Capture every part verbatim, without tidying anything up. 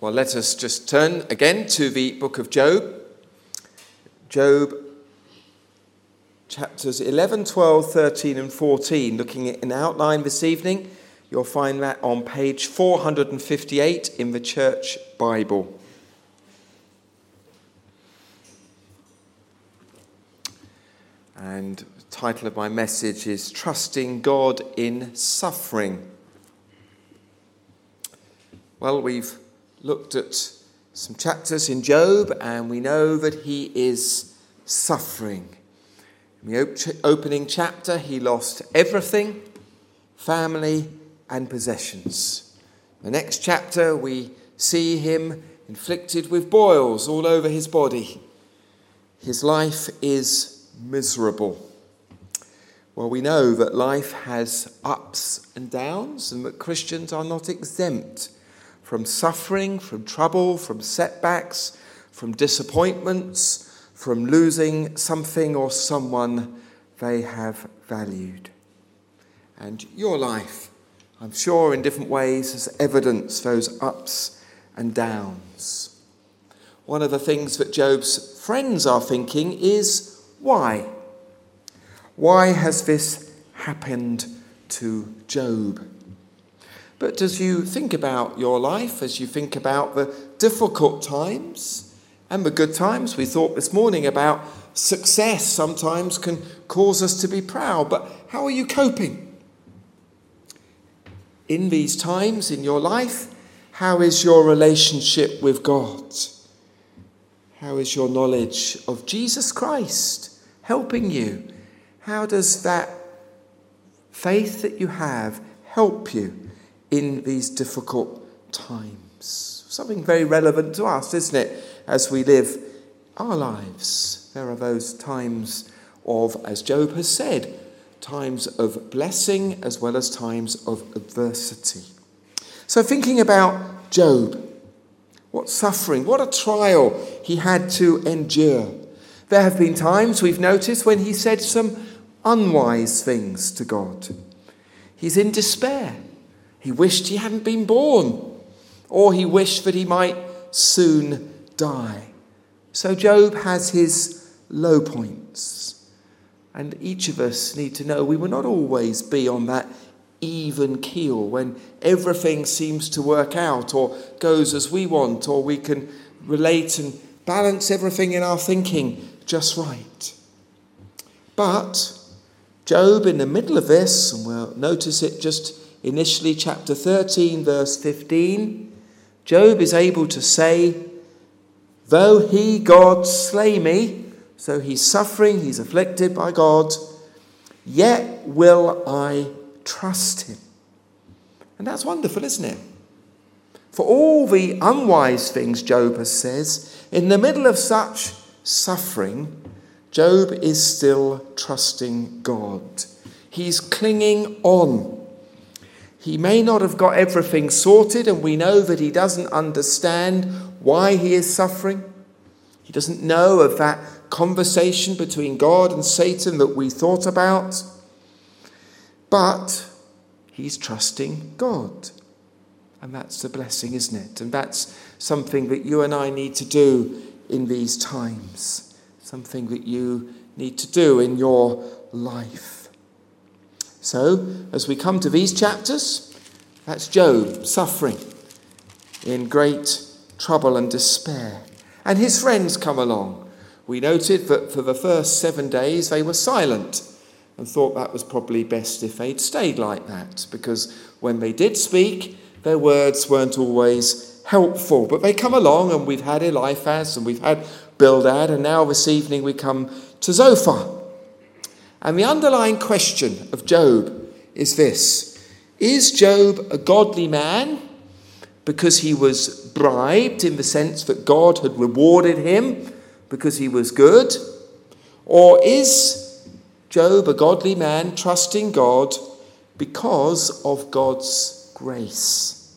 Well, let us just turn again to the book of Job. Job chapters eleven, twelve, thirteen and fourteen. Looking at an outline this evening, you'll find that on page four hundred fifty-eight in the Church Bible. And the title of my message is Trusting God in Suffering. Well, we've looked at some chapters in Job, and we know that he is suffering. In the op- opening chapter, he lost everything, family and possessions. The next chapter, we see him inflicted with boils all over his body. His life is miserable. Well, we know that life has ups and downs, and that Christians are not exempt from suffering, from trouble, from setbacks, from disappointments, from losing something or someone they have valued. And your life, I'm sure in different ways, has evidenced those ups and downs. One of the things that Job's friends are thinking is, why? Why has this happened to Job? But as you think about your life, as you think about the difficult times and the good times, we thought this morning about success sometimes can cause us to be proud. But how are you coping? In these times in your life, how is your relationship with God? How is your knowledge of Jesus Christ helping you? How does that faith that you have help you in these difficult times? Something very relevant to us, isn't it, as we live our lives? There are those times of, as Job has said, times of blessing as well as times of adversity. So thinking about Job, what suffering, what a trial he had to endure. There have been times, we've noticed, when he said some unwise things to God. He's in despair. He wished he hadn't been born, or he wished that he might soon die. So Job has his low points. And each of us need to know we will not always be on that even keel when everything seems to work out or goes as we want, or we can relate and balance everything in our thinking just right. But Job, in the middle of this, and we'll notice it just initially, chapter thirteen, verse fifteen, Job is able to say, though he, God, slay me, so he's suffering, he's afflicted by God, yet will I trust him. And that's wonderful, isn't it? For all the unwise things Job has says, in the middle of such suffering, Job is still trusting God. He's clinging on. He may not have got everything sorted, and we know that he doesn't understand why he is suffering. He doesn't know of that conversation between God and Satan that we thought about. But he's trusting God. And that's the blessing, isn't it? And that's something that you and I need to do in these times. Something that you need to do in your life. So, as we come to these chapters, that's Job suffering in great trouble and despair. And his friends come along. We noted that for the first seven days they were silent and thought that was probably best if they'd stayed like that, because when they did speak, their words weren't always helpful. But they come along, and we've had Eliphaz and we've had Bildad, and now this evening we come to Zophar. And the underlying question of Job is this: is Job a godly man because he was bribed, in the sense that God had rewarded him because he was good? Or is Job a godly man trusting God because of God's grace?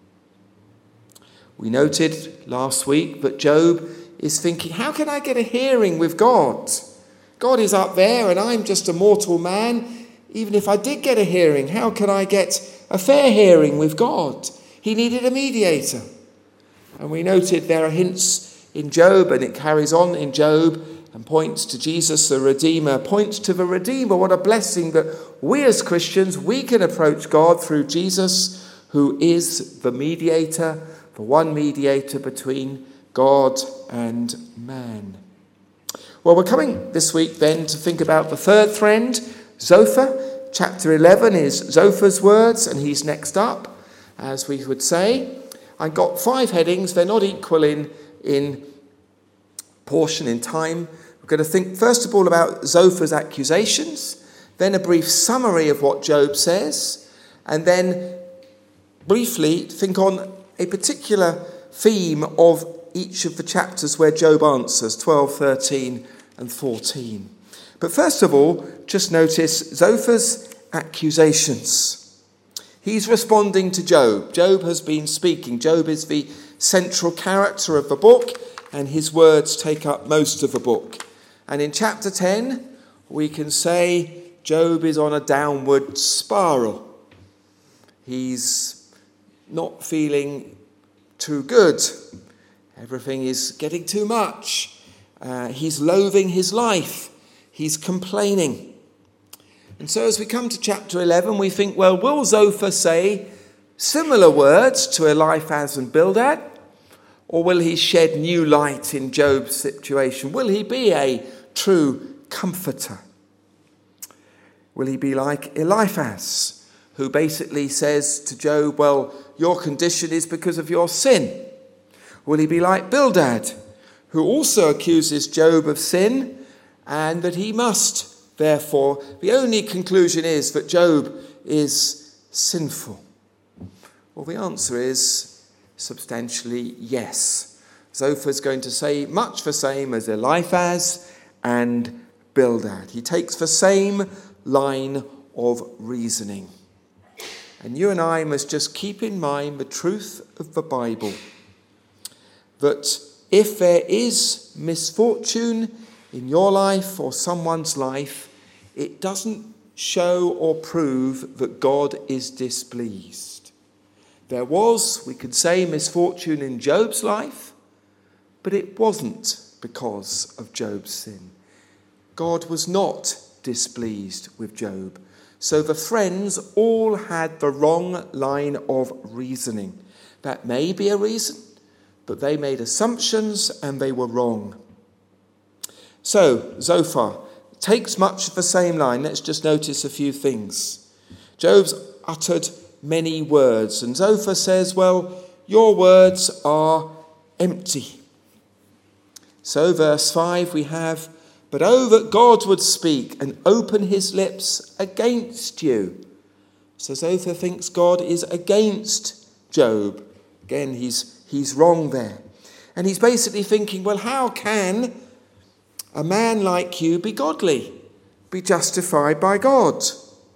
We noted last week that Job is thinking, how can I get a hearing with God? God is up there and I'm just a mortal man. Even if I did get a hearing, how can I get a fair hearing with God? He needed a mediator. And we noted there are hints in Job, and it carries on in Job and points to Jesus, the Redeemer, points to the Redeemer. What a blessing that we as Christians, we can approach God through Jesus, who is the mediator, the one mediator between God and man. Well, we're coming this week then to think about the third friend, Zophar. Chapter eleven is Zophar's words, and he's next up, as we would say. I've got five headings. They're not equal in, in portion, in time. We're going to think first of all about Zophar's accusations, then a brief summary of what Job says, and then briefly think on a particular theme of each of the chapters where Job answers, twelve, thirteen and fourteen. But first of all, just notice Zophar's accusations. He's responding to Job. Job has been speaking. Job is the central character of the book, and his words take up most of the book. And in chapter ten, we can say Job is on a downward spiral. He's not feeling too good. Everything is getting too much. Uh, he's loathing his life. He's complaining. And so as we come to chapter eleven, we think, well, will Zophar say similar words to Eliphaz and Bildad? Or will he shed new light in Job's situation? Will he be a true comforter? Will he be like Eliphaz, who basically says to Job, well, your condition is because of your sin? Will he be like Bildad, who also accuses Job of sin and that he must, therefore, the only conclusion is that Job is sinful? Well, the answer is substantially yes. Zophar is going to say much the same as Eliphaz and Bildad. He takes the same line of reasoning. And you and I must just keep in mind the truth of the Bible, that if there is misfortune in your life or someone's life, it doesn't show or prove that God is displeased. There was, we could say, misfortune in Job's life, but it wasn't because of Job's sin. God was not displeased with Job. So the friends all had the wrong line of reasoning. That may be a reason, but they made assumptions and they were wrong. So Zophar takes much of the same line. Let's just notice a few things. Job's uttered many words, and Zophar says, well, your words are empty. So verse five we have, but oh, that God would speak and open his lips against you. So Zophar thinks God is against Job. Again, he's, he's wrong there. And he's basically thinking, well, how can a man like you be godly, be justified by God?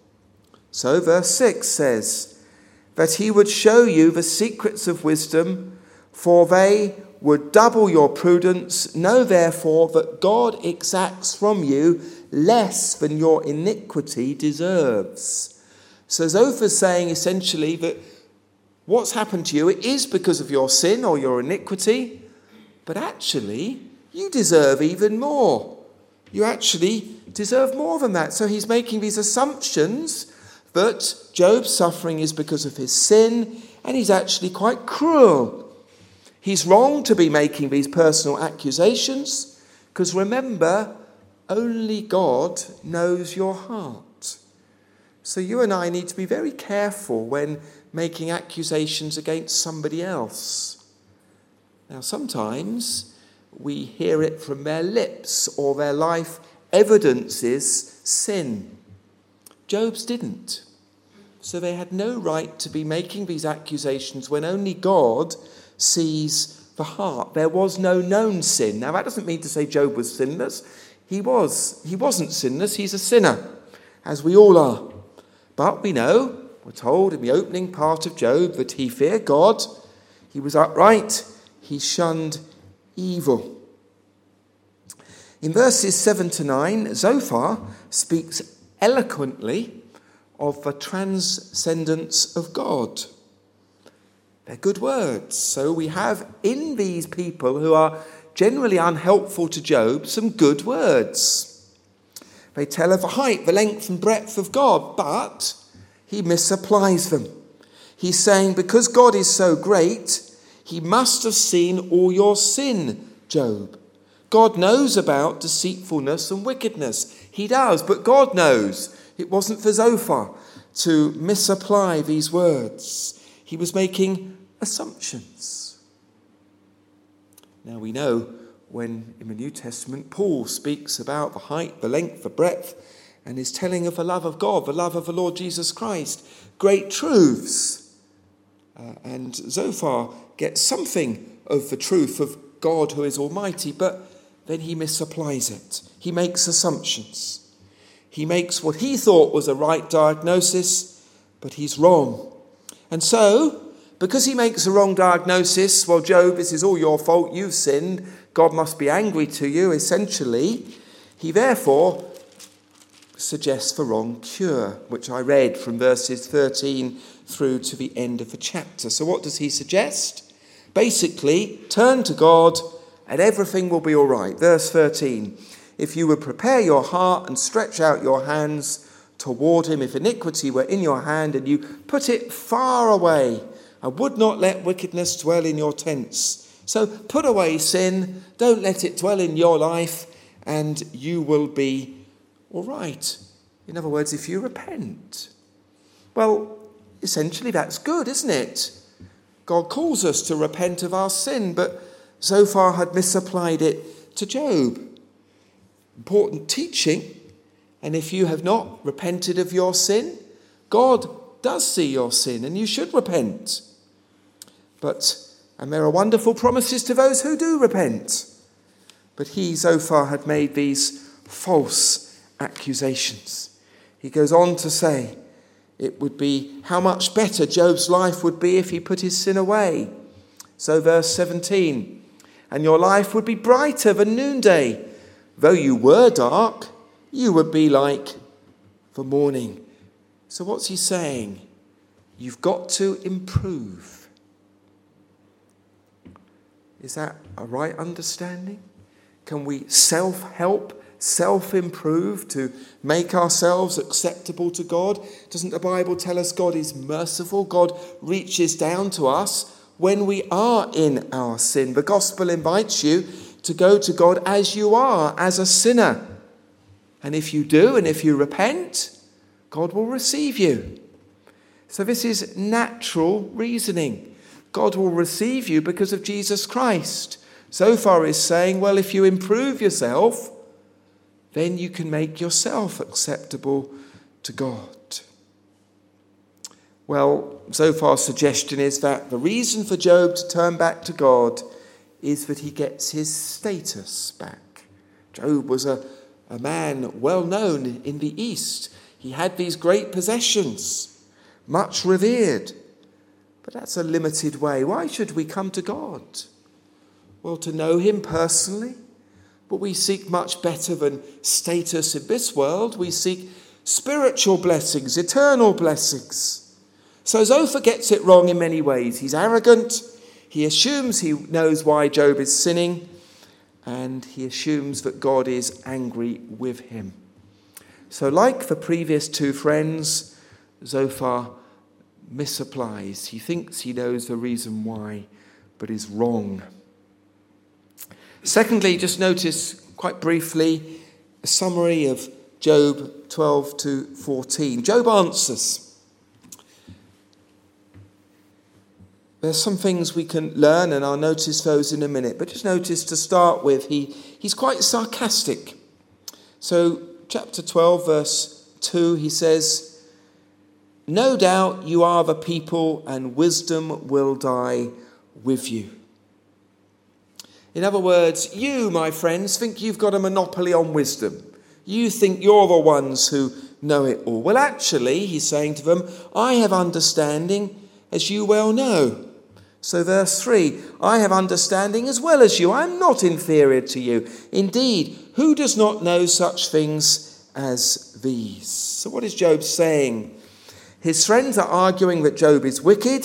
So verse six says, that he would show you the secrets of wisdom, for they would double your prudence. Know therefore that God exacts from you less than your iniquity deserves. So Zophar's saying essentially that what's happened to you, it is because of your sin or your iniquity, but actually you deserve even more. You actually deserve more than that. So he's making these assumptions that Job's suffering is because of his sin, and he's actually quite cruel. He's wrong to be making these personal accusations, because remember, only God knows your heart. So you and I need to be very careful when making accusations against somebody else. Now, sometimes we hear it from their lips, or their life evidences sin. Job's didn't. So they had no right to be making these accusations when only God sees the heart. There was no known sin. Now, that doesn't mean to say Job was sinless. He was. He wasn't sinless. He's a sinner, as we all are. But we know, we're told in the opening part of Job, that he feared God, he was upright, he shunned evil. In verses seven to nine, Zophar speaks eloquently of the transcendence of God. They're good words. So we have in these people who are generally unhelpful to Job some good words. They tell of the height, the length and breadth of God, but he misapplies them. He's saying because God is so great, he must have seen all your sin, Job. God knows about deceitfulness and wickedness. He does, but God knows. It wasn't for Zophar to misapply these words. He was making assumptions. Now we know when in the New Testament Paul speaks about the height, the length, the breadth, and is telling of the love of God, the love of the Lord Jesus Christ, great truths. Uh, and Zophar gets something of the truth of God who is almighty, but then he misapplies it. He makes assumptions. He makes what he thought was a right diagnosis, but he's wrong. And so, because he makes a wrong diagnosis, well, Job, this is all your fault, you've sinned, God must be angry to you, essentially, he therefore suggests the wrong cure, which I read from verses thirteen through to the end of the chapter. So what does he suggest? Basically, turn to God and everything will be all right. Verse thirteen, if you would prepare your heart and stretch out your hands toward him, if iniquity were in your hand and you put it far away and would not let wickedness dwell in your tents. So put away sin, don't let it dwell in your life, and you will be all right. In other words, if you repent. Well, essentially that's good, isn't it? God calls us to repent of our sin, but Zophar had misapplied it to Job. Important teaching. And if you have not repented of your sin, God does see your sin and you should repent. But, and there are wonderful promises to those who do repent. But he, Zophar, had made these false accusations. He goes on to say, it would be how much better Job's life would be if he put his sin away. So verse seventeen, and your life would be brighter than noonday. Though you were dark, you would be like the morning. So what's he saying? You've got to improve. Is that a right understanding? Can we self-help, self-improve to make ourselves acceptable to God? Doesn't the Bible tell us God is merciful? God reaches down to us when we are in our sin. The gospel invites you to go to God as you are, as a sinner. And if you do, and if you repent, God will receive you. So this is natural reasoning. God will receive you because of Jesus Christ. Zophar is saying, well, if you improve yourself, then you can make yourself acceptable to God. Well, Zophar's suggestion is that the reason for Job to turn back to God is that he gets his status back. Job was a, a man well known in the East. He had these great possessions, much revered. But that's a limited way. Why should we come to God? Well, to know him personally. But we seek much better than status in this world. We seek spiritual blessings, eternal blessings. So Zophar gets it wrong in many ways. He's arrogant. He assumes he knows why Job is sinning. And he assumes that God is angry with him. So like the previous two friends, Zophar misapplies. He thinks he knows the reason why, but is wrong. Secondly, just notice quite briefly a summary of Job twelve to fourteen. Job answers. There's some things we can learn, and I'll notice those in a minute. But just notice to start with, he, he's quite sarcastic. So chapter twelve, verse two, he says, no doubt you are the people, and wisdom will die with you. In other words, you, my friends, think you've got a monopoly on wisdom. You think you're the ones who know it all. Well, actually, he's saying to them, I have understanding, as you well know. So verse three, I have understanding as well as you. I'm not inferior to you. Indeed, who does not know such things as these? So what is Job saying? His friends are arguing that Job is wicked.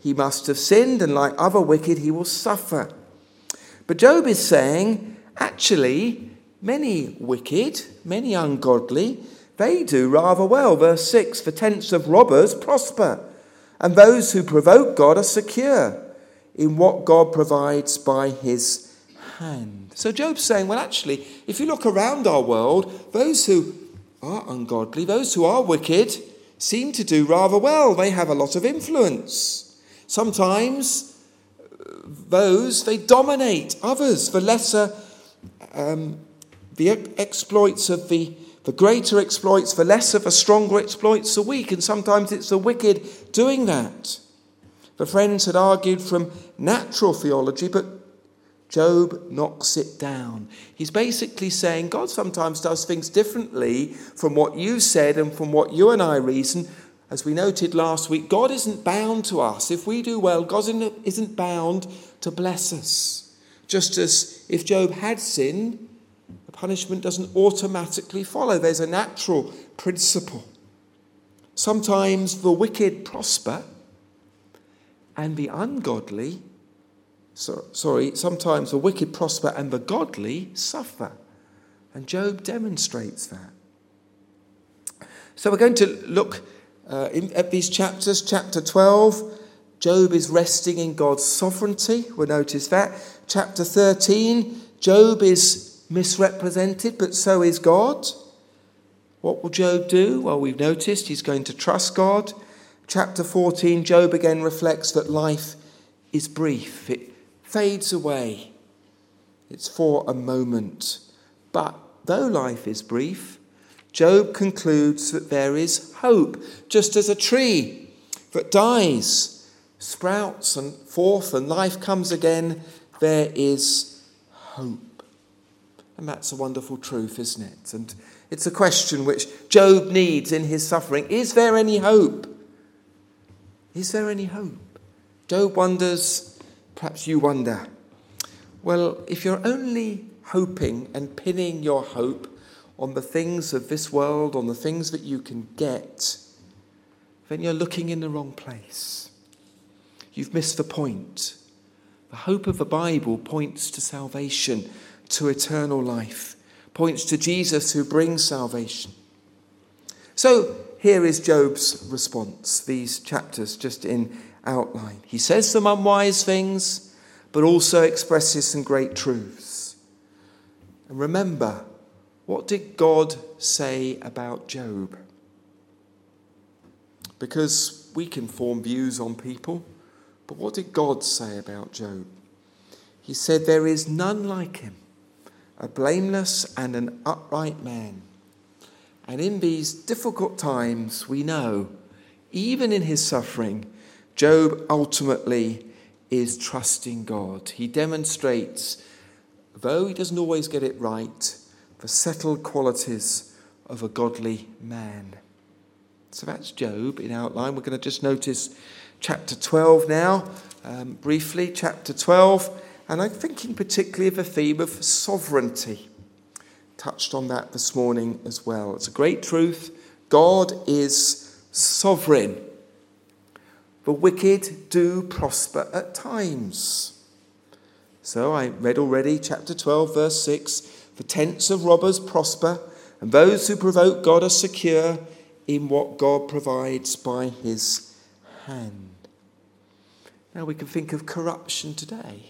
he must have sinned, and like other wicked, he will suffer. But Job is saying, actually, many wicked, many ungodly, they do rather well. Verse six, the tents of robbers prosper, and those who provoke God are secure in what God provides by his hand. So Job's saying, well, actually, if you look around our world, those who are ungodly, those who are wicked, seem to do rather well. They have a lot of influence. Sometimes those, they dominate others. The lesser, um, the exploits of the, the greater exploits, the lesser, the stronger exploits the weak. And sometimes it's the wicked doing that. The friends had argued from natural theology, but Job knocks it down. He's basically saying God sometimes does things differently from what you said and from what you and I reason. As we noted last week, God isn't bound to us. If we do well, God isn't bound to bless us. Just as if Job had sinned, the punishment doesn't automatically follow. There's a natural principle. Sometimes the wicked prosper and the ungodly So, sorry, sometimes the wicked prosper and the godly suffer. And Job demonstrates that. So we're going to look uh, in, at these chapters. Chapter twelve, Job is resting in God's sovereignty. We'll notice that. Chapter thirteen, Job is misrepresented, but so is God. What will Job do? Well, we've noticed he's going to trust God. Chapter fourteen, Job again reflects that life is brief. It fades away. It's for a moment. But though life is brief, Job concludes that there is hope. Just as a tree that dies, sprouts and forth, and life comes again, there is hope. And that's a wonderful truth, isn't it? And it's a question which Job needs in his suffering. Is there any hope? Is there any hope? Job wonders. Perhaps you wonder, well, if you're only hoping and pinning your hope on the things of this world, on the things that you can get, then you're looking in the wrong place. You've missed the point. The hope of the Bible points to salvation, to eternal life, points to Jesus who brings salvation. So here is Job's response, these chapters just in outline. He says some unwise things, but also expresses some great truths. And remember, what did God say about Job? Because we can form views on people, but what did God say about Job? He said, there is none like him, a blameless and an upright man. And in these difficult times, we know, even in his suffering, Job ultimately is trusting God. He demonstrates, though he doesn't always get it right, the settled qualities of a godly man. So that's Job in outline. We're going to just notice chapter twelve now, um, briefly, chapter twelve. And I'm thinking particularly of the theme of sovereignty. Touched on that this morning as well. It's a great truth. God is sovereign. The wicked do prosper at times. So I read already chapter twelve, verse six. The tents of robbers prosper, and those who provoke God are secure in what God provides by his hand. Now we can think of corruption today.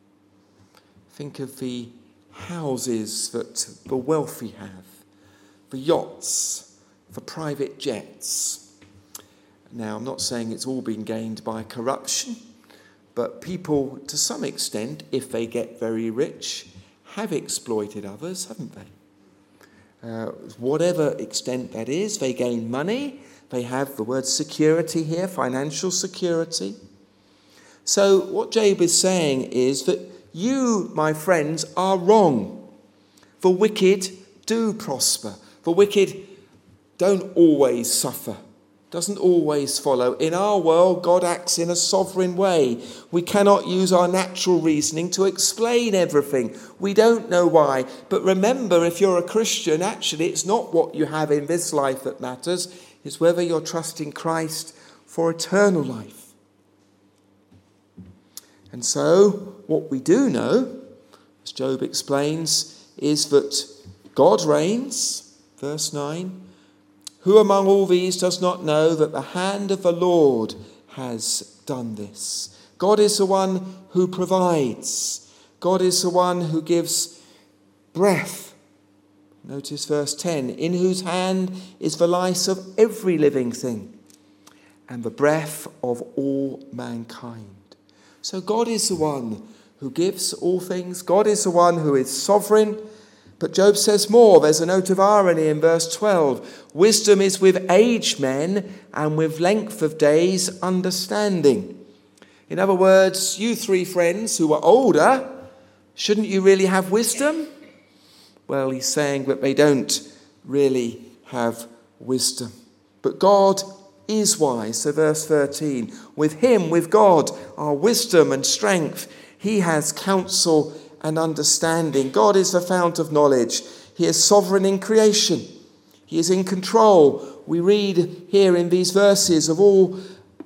Think of the houses that the wealthy have, the yachts, the private jets. Now, I'm not saying it's all been gained by corruption, but people, to some extent, if they get very rich, have exploited others, haven't they? Uh, whatever extent that is, they gain money. They have the word security here, financial security. So what Job is saying is that you, my friends, are wrong. The wicked do prosper. The wicked don't always suffer. Doesn't always follow. In our world, God acts in a sovereign way. We cannot use our natural reasoning to explain everything. We don't know why. But remember, if you're a Christian, actually, it's not what you have in this life that matters. It's whether you're trusting Christ for eternal life. And so, what we do know, as Job explains, is that God reigns, verse nine. Who among all these does not know that the hand of the Lord has done this? God is the one who provides. God is the one who gives breath. Notice verse ten. In whose hand is the life of every living thing, and the breath of all mankind. So God is the one who gives all things. God is the one who is sovereign. But Job says more. There's a note of irony in verse twelve. Wisdom is with aged men, and with length of days understanding. In other words, you three friends who are older, shouldn't you really have wisdom? Well, he's saying that they don't really have wisdom. But God is wise. So verse thirteen, with him, with God, are wisdom and strength. He has counsel and understanding. God is the fount of knowledge. He is sovereign in creation. He is in control. We read here in these verses of all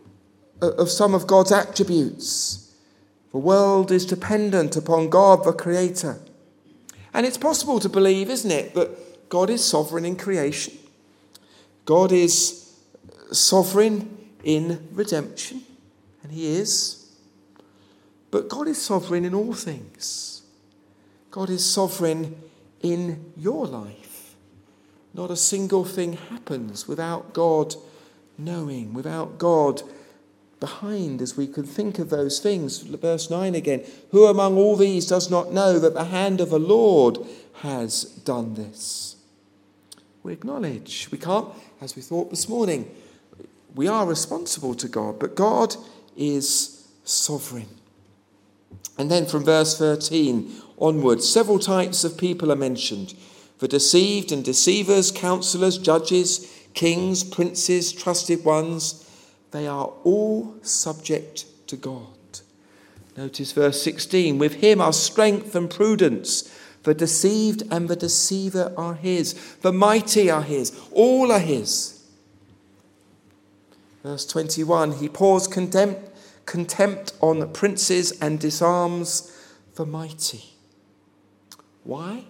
of some of God's attributes. The world is dependent upon God, the Creator. And it's possible to believe, isn't it, that God is sovereign in creation. God is sovereign in redemption, and he is. But God is sovereign in all things. God is sovereign in your life. Not a single thing happens without God knowing, without God behind, as we can think of those things. Verse nine again. Who among all these does not know that the hand of the Lord has done this? We acknowledge. We can't, as we thought this morning, we are responsible to God, but God is sovereign. And then from verse thirteen onwards, several types of people are mentioned. The deceived and deceivers, counselors, judges, kings, princes, trusted ones, they are all subject to God. Notice verse sixteen, with him are strength and prudence. The deceived and the deceiver are his. The mighty are his. All are his. Verse twenty-one, he pours contempt, contempt on the princes and disarms the mighty. Why?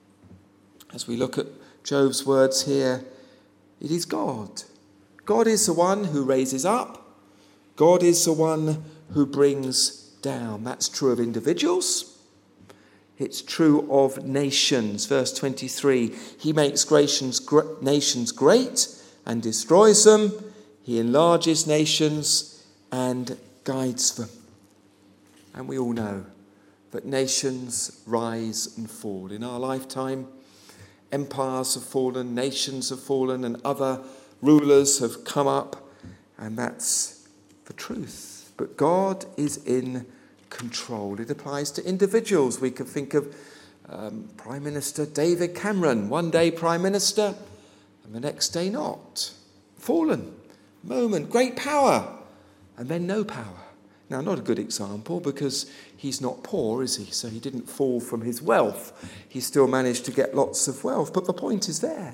As we look at Job's words here, it is God. God is the one who raises up. God is the one who brings down. That's true of individuals. It's true of nations. Verse twenty-three, he makes nations great and destroys them. He enlarges nations and guides them. And we all know that nations rise and fall. In our lifetime, empires have fallen, nations have fallen, and other rulers have come up, and that's the truth. But God is in control. It applies to individuals. We could think of um, Prime Minister David Cameron, one day Prime Minister, and the next day not. Fallen. Moment, great power, and then no power. Now, not a good example because he's not poor, is he? So he didn't fall from his wealth. He still managed to get lots of wealth. But the point is there.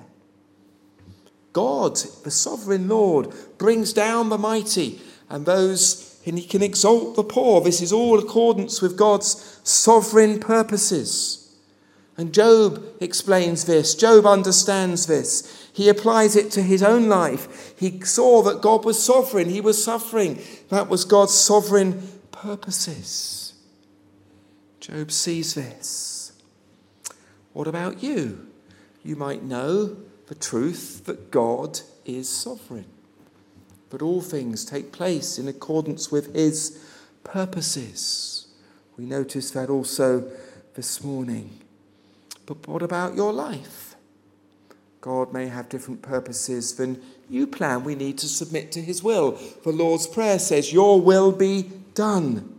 God, the sovereign Lord, brings down the mighty and those, and he can exalt the poor. This is all accordance with God's sovereign purposes. And Job explains this. Job understands this. He applies it to his own life. He saw that God was sovereign. He was suffering. That was God's sovereign purposes. Job sees this. What about you? You might know the truth that God is sovereign. But all things take place in accordance with his purposes. We noticed that also this morning. But what about your life? God may have different purposes than you plan. We need to submit to his will. The Lord's Prayer says, your will be done.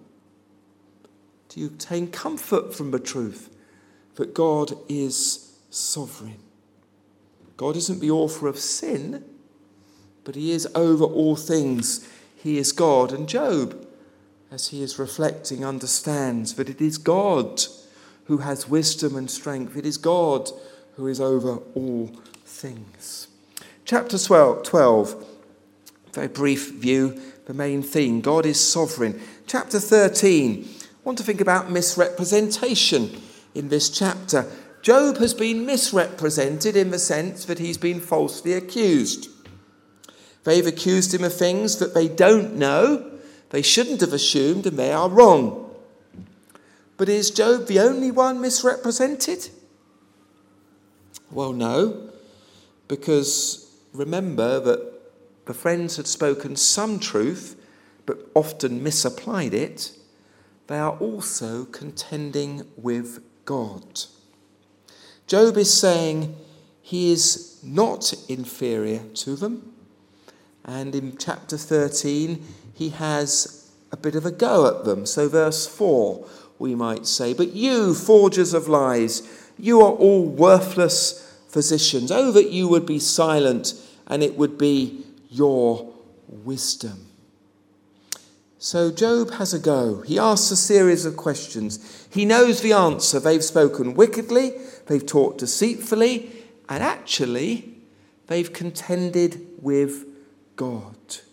Do you obtain comfort from the truth that God is sovereign? God isn't the author of sin, but he is over all things. He is God. And Job, as he is reflecting, understands that it is God who has wisdom and strength. It is God who is over all things. Chapter twelve, very brief view, the main theme. God is sovereign. Chapter thirteen, I want to think about misrepresentation in this chapter. Job has been misrepresented in the sense that he's been falsely accused. They've accused him of things that they don't know, they shouldn't have assumed, and they are wrong. But is Job the only one misrepresented? Well, no, because remember that the friends had spoken some truth, but often misapplied it. They are also contending with God. Job is saying he is not inferior to them. And in chapter thirteen, he has a bit of a go at them. So verse four, we might say, "But you, forgers of lies, you are all worthless physicians. Oh, that you would be silent, and it would be your wisdom." So Job has a go. He asks a series of questions. He knows the answer. They've spoken wickedly, they've talked deceitfully, and actually they've contended with God.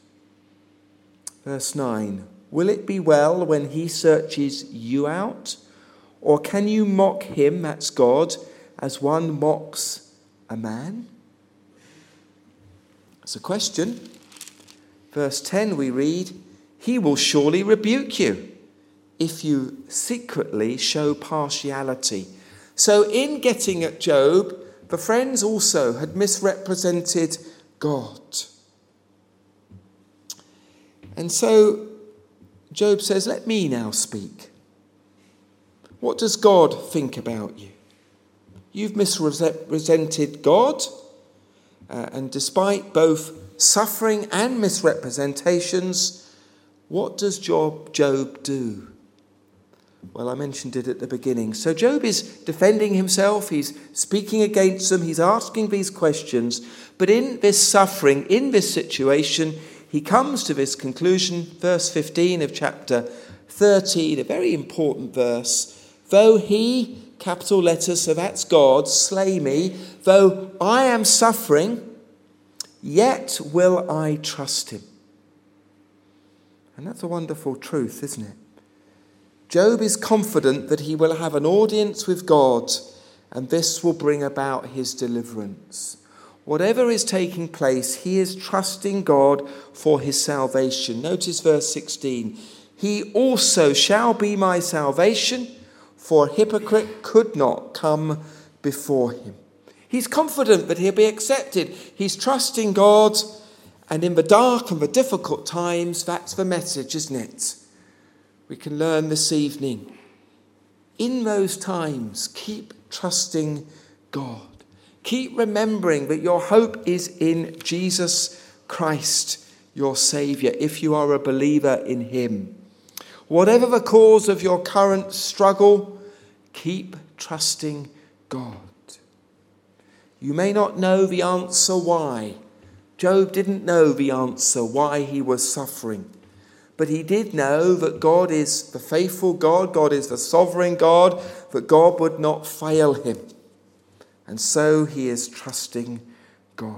Verse nine, "Will it be well when he searches you out? Or can you mock him," that's God, "as one mocks a man?" That's a question. Verse ten we read, "He will surely rebuke you if you secretly show partiality." So in getting at Job, the friends also had misrepresented God. And so Job says, "Let me now speak. What does God think about you? You've misrepresented God, uh, and despite both suffering and misrepresentations, what does Job, Job do?" Well, I mentioned it at the beginning. So Job is defending himself, he's speaking against them, he's asking these questions, but in this suffering, in this situation, he comes to this conclusion, verse fifteen of chapter thirteen, a very important verse. "Though he," capital letters, so that's God, "slay me, though I am suffering, yet will I trust him." And that's a wonderful truth, isn't it? Job is confident that he will have an audience with God, and this will bring about his deliverance. Whatever is taking place, he is trusting God for his salvation. Notice verse sixteen. "He also shall be my salvation, for a hypocrite could not come before him." He's confident that he'll be accepted. He's trusting God, and in the dark and the difficult times, that's the message, isn't it? We can learn this evening. In those times, keep trusting God. Keep remembering that your hope is in Jesus Christ, your Saviour, if you are a believer in him. Whatever the cause of your current struggle, keep trusting God. You may not know the answer why. Job didn't know the answer why he was suffering. But he did know that God is the faithful God, God is the sovereign God, that God would not fail him. And so he is trusting God.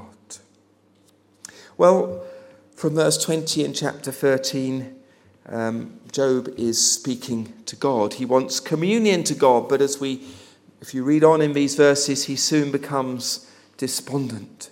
Well, from verse twenty in chapter thirteen, um, Job is speaking to God. He wants communion to God, but as we, if you read on in these verses, he soon becomes despondent.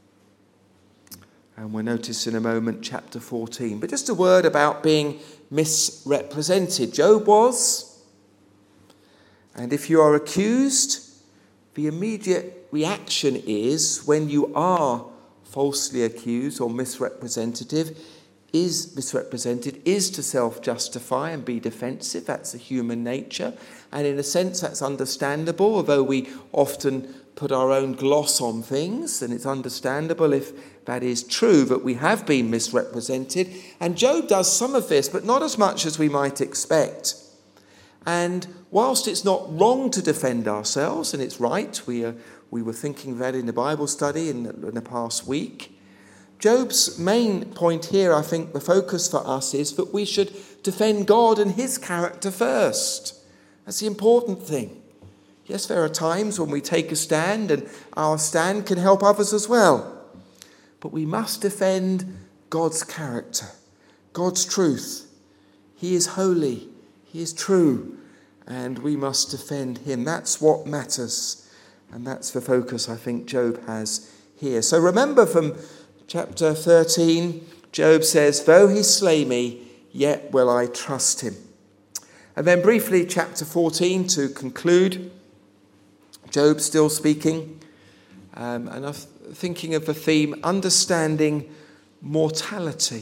And we'll notice in a moment chapter fourteen. But just a word about being misrepresented. Job was. And if you are accused, the immediate reaction is, when you are falsely accused or misrepresentative, is misrepresented, is to self-justify and be defensive. That's a human nature. And in a sense, that's understandable, although we often put our own gloss on things, and it's understandable if that is true, that we have been misrepresented. And Job does some of this, but not as much as we might expect. And whilst it's not wrong to defend ourselves, and it's right, we uh, we were thinking that in the Bible study in the, in the past week, Job's main point here, I think the focus for us is that we should defend God and his character first. That's the important thing. Yes, there are times when we take a stand, and our stand can help others as well. But we must defend God's character, God's truth. He is holy, he is true, and we must defend him. That's what matters, and that's the focus I think Job has here. So remember from chapter thirteen, Job says, though he slay me, yet will I trust him. And then briefly, chapter fourteen to conclude. Job still speaking, um, and I'm thinking of the theme, understanding mortality.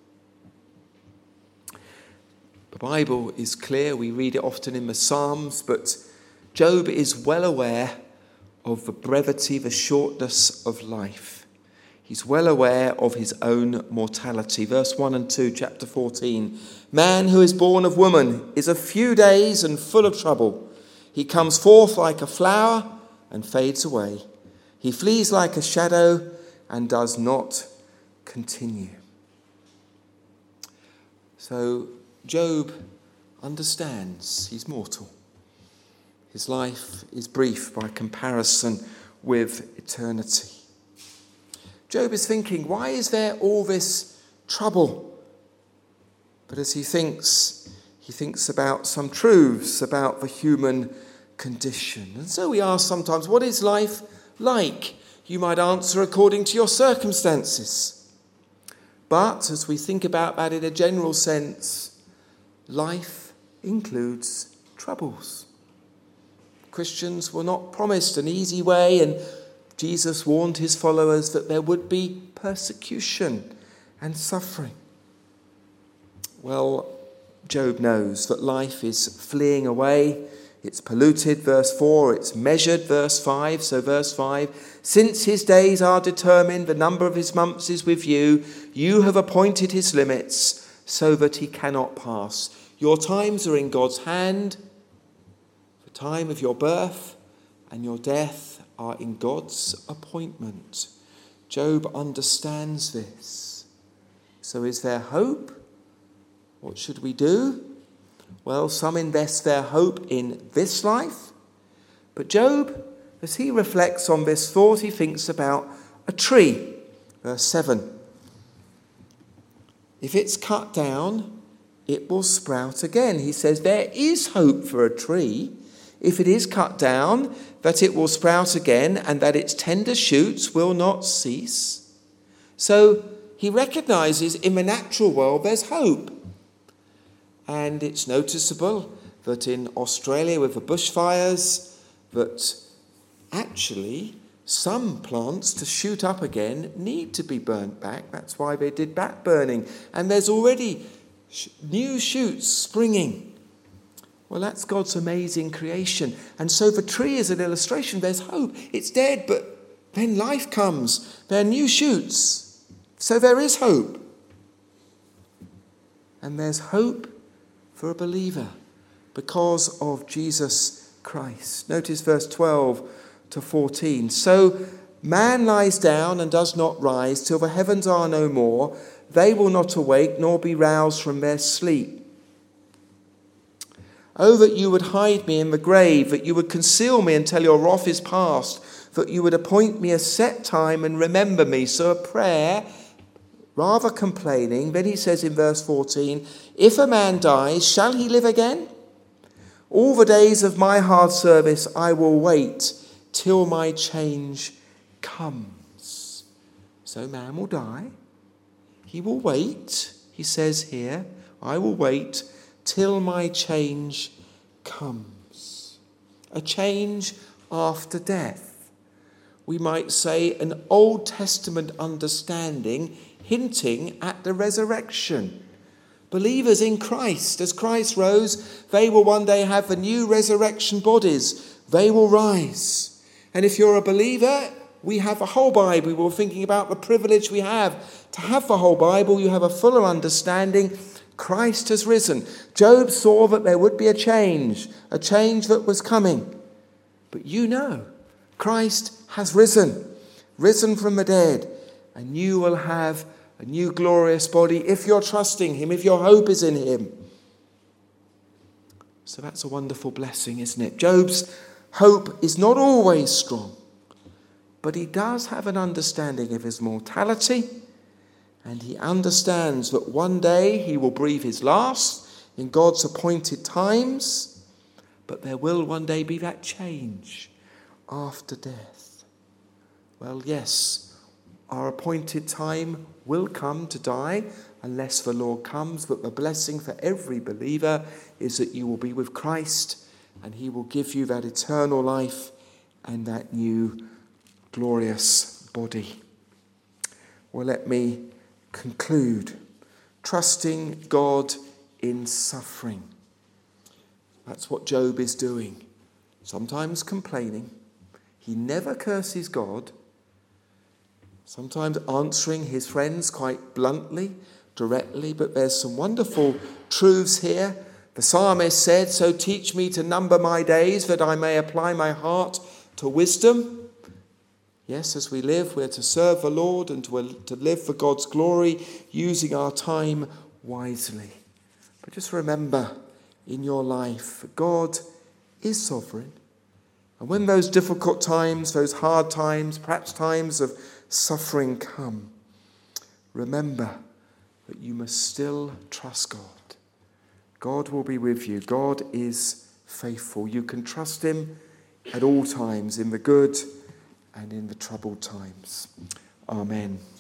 The Bible is clear, we read it often in the Psalms, but Job is well aware of the brevity, the shortness of life. He's well aware of his own mortality. Verse one and two, chapter fourteen. Man who is born of woman is of few days and full of trouble. He comes forth like a flower and fades away. He flees like a shadow and does not continue. So Job understands he's mortal. His life is brief by comparison with eternity. Job is thinking, why is there all this trouble? But as he thinks, he thinks about some truths about the human condition. And so we ask sometimes, what is life like? You might answer according to your circumstances. But as we think about that in a general sense, life includes troubles. Christians were not promised an easy way, and Jesus warned his followers that there would be persecution and suffering. Well, Job knows that life is fleeing away. It's polluted, verse four. It's measured, verse five. So verse five, since his days are determined, the number of his months is with you. You have appointed his limits so that he cannot pass. Your times are in God's hand. The time of your birth and your death are in God's appointment. Job understands this. So is there hope? What should we do? Well, some invest their hope in this life. But Job, as he reflects on this thought, he thinks about a tree. Verse seven. If it's cut down, it will sprout again. He says there is hope for a tree. If it is cut down, that it will sprout again and that its tender shoots will not cease. So he recognizes in the natural world there's hope. And it's noticeable that in Australia with the bushfires, that actually some plants to shoot up again need to be burnt back. That's why they did back burning. And there's already sh- new shoots springing. Well, that's God's amazing creation. And so the tree is an illustration. There's hope. It's dead, but then life comes. There are new shoots. So there is hope. And there's hope for a believer because of Jesus Christ. Notice verse twelve to fourteen. So man lies down and does not rise till the heavens are no more. They will not awake nor be roused from their sleep. Oh, that you would hide me in the grave, that you would conceal me until your wrath is past, that you would appoint me a set time and remember me. So a prayer, rather complaining. Then he says in verse fourteen, if a man dies, shall he live again? All the days of my hard service I will wait till my change comes. So man will die. He will wait, he says here, I will wait till my change comes. A change after death. We might say an Old Testament understanding hinting at the resurrection. Believers in Christ, as Christ rose, they will one day have the new resurrection bodies. They will rise. And if you're a believer, we have a whole Bible. We were thinking about the privilege we have to have the whole Bible. You have a fuller understanding. Christ has risen. Job saw that there would be a change, a change that was coming. But you know, Christ has risen, risen from the dead, and you will have a new glorious body if you're trusting him, if your hope is in him. So that's a wonderful blessing, isn't it? Job's hope is not always strong, but he does have an understanding of his mortality, And he understands that one day he will breathe his last in God's appointed times, but there will one day be that change after death. Well, yes, our appointed time will come to die unless the Lord comes, but the blessing for every believer is that you will be with Christ and he will give you that eternal life and that new glorious body. Well, let me conclude. Trusting God in suffering. That's what Job is doing. Sometimes complaining. He never curses God. Sometimes answering his friends quite bluntly, directly, but there's some wonderful truths here. The psalmist said, "So teach me to number my days, that I may apply my heart to wisdom." Yes, as we live, we're to serve the Lord and to, to live for God's glory, using our time wisely. But just remember in your life, God is sovereign. And when those difficult times, those hard times, perhaps times of suffering come, remember that you must still trust God. God will be with you. God is faithful. You can trust him at all times, in the good and in the troubled times. Amen.